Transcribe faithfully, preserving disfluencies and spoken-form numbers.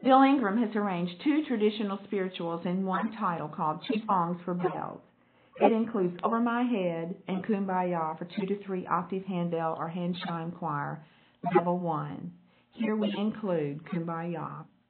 Bill Ingram has arranged two traditional spirituals in one title called Two Songs for Bells. It includes Over My Head and Kumbaya for two to three octave handbell or hand chime choir, level one. Here we include Kumbaya.